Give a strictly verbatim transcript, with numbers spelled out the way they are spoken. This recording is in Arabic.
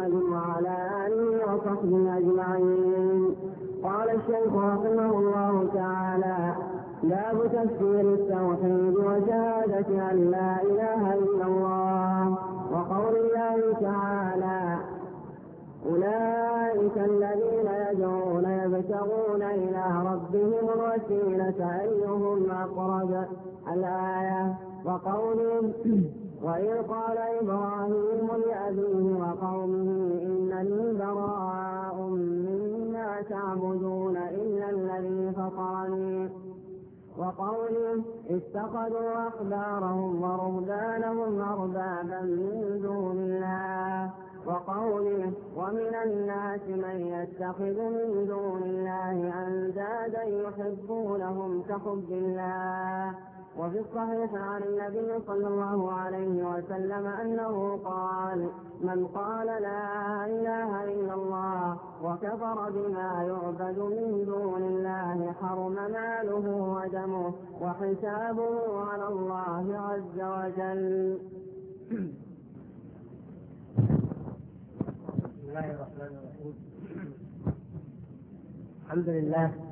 محمد وعلى آله وصحبه أجمعين. قال الشيخ رحمه الله تعالى: باب تفسير التوحيد وشهادة أن لا إله إلا الله، وقول الله تعالى: أولئك الذين يدعون يبتغون إلى ربهم الوسيلة أيهم أقرب، الآية. وقوله: وإذ قال إبراهيم لأبيه وقومه إنني براء مما تعبدون إلا الذي فطرني. وقوله: اتخذوا أحبارهم ورهبانهم أربابا من دون الله. وقوله: ومن الناس من يتخذ من دون الله أندادا يحبونهم كحب الله. وفي الصحيح عن النبي صلى الله عليه وسلم أنه قال: من قال لا إله إلا الله وكفر بما يعبد من دون الله حرم ماله ودمه وحسابه على الله عز وجل. بسم الله الرحمن الرحيم. الحمد لله